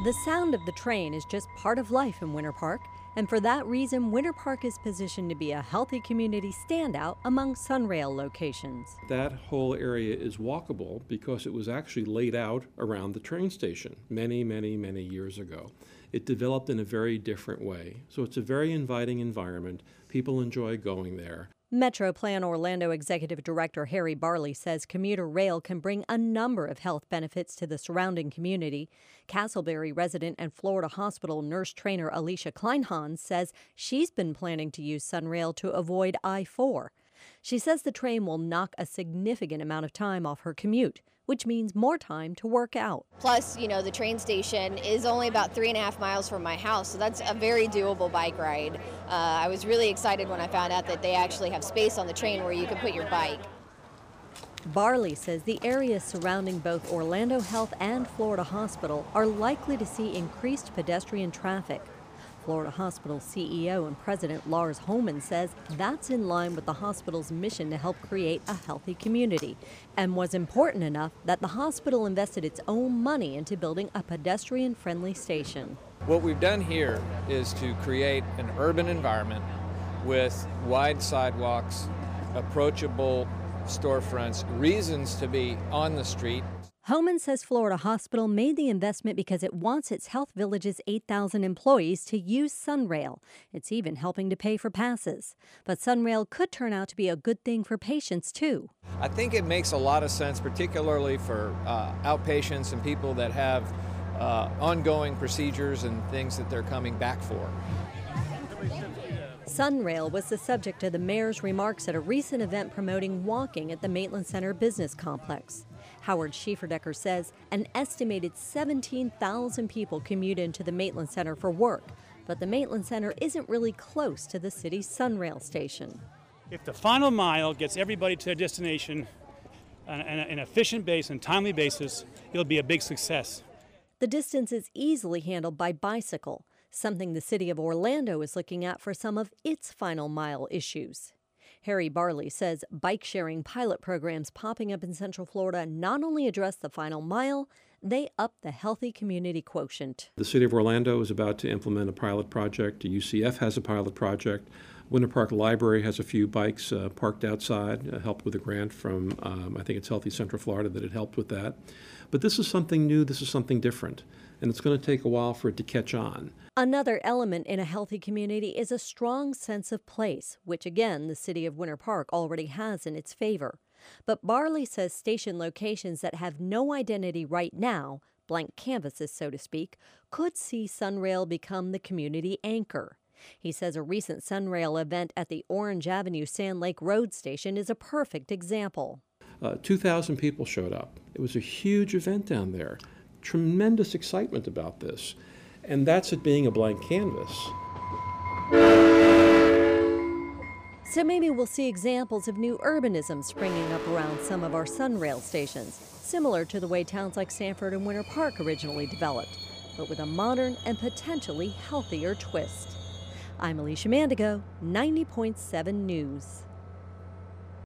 The sound of the train is just part of life in Winter Park, and for that reason, Winter Park is positioned to be a healthy community standout among Sunrail locations. That whole area is walkable because it was actually laid out around the train station many years ago. It developed in a very different way, so it's a very inviting environment. People enjoy going there. MetroPlan Orlando Executive Director Harry Barley says commuter rail can bring a number of health benefits to the surrounding community. Castleberry resident and Florida Hospital nurse trainer Alicia Kleinhans says she's been planning to use Sunrail to avoid I-4. She says the train will knock a significant amount of time off her commute, which means more time to work out. Plus, the train station is only about 3.5 miles from my house, so that's a very doable bike ride. I was really excited when I found out that they actually have space on the train where you can put your bike. Barley says the areas surrounding both Orlando Health and Florida Hospital are likely to see increased pedestrian traffic. Florida Hospital CEO and President Lars Holman says that's in line with the hospital's mission to help create a healthy community, and was important enough that the hospital invested its own money into building a pedestrian-friendly station. What we've done here is to create an urban environment with wide sidewalks, approachable storefronts, reasons to be on the street. Homan says Florida Hospital made the investment because it wants its Health Village's 8,000 employees to use Sunrail. It's even helping to pay for passes. But Sunrail could turn out to be a good thing for patients, too. I think it makes a lot of sense, particularly for outpatients and people that have ongoing procedures and things that they're coming back for. Sunrail was the subject of the mayor's remarks at a recent event promoting walking at the Maitland Center Business Complex. Howard Schieferdecker says an estimated 17,000 people commute into the Maitland Center for work, but the Maitland Center isn't really close to the city's Sunrail station. If the final mile gets everybody to their destination on an efficient basis and timely basis, it'll be a big success. The distance is easily handled by bicycle, something the city of Orlando is looking at for some of its final mile issues. Harry Barley says bike-sharing pilot programs popping up in Central Florida not only address the final mile, they up the healthy community quotient. The city of Orlando is about to implement a pilot project. The UCF has a pilot project. Winter Park Library has a few bikes parked outside, helped with a grant from, I think it's Healthy Central Florida that it helped with that. But this is something new, this is something different, and it's going to take a while for it to catch on. Another element in a healthy community is a strong sense of place, which again the city of Winter Park already has in its favor. But Barley says station locations that have no identity right now, blank canvases so to speak, could see Sunrail become the community anchor. He says a recent Sunrail event at the Orange Avenue Sand Lake Road station is a perfect example. 2,000 people showed up. It was a huge event down there. Tremendous excitement about this. And that's it being a blank canvas. So maybe we'll see examples of new urbanism springing up around some of our Sunrail stations, similar to the way towns like Sanford and Winter Park originally developed, but with a modern and potentially healthier twist. I'm Alicia Mandigo, 90.7 News.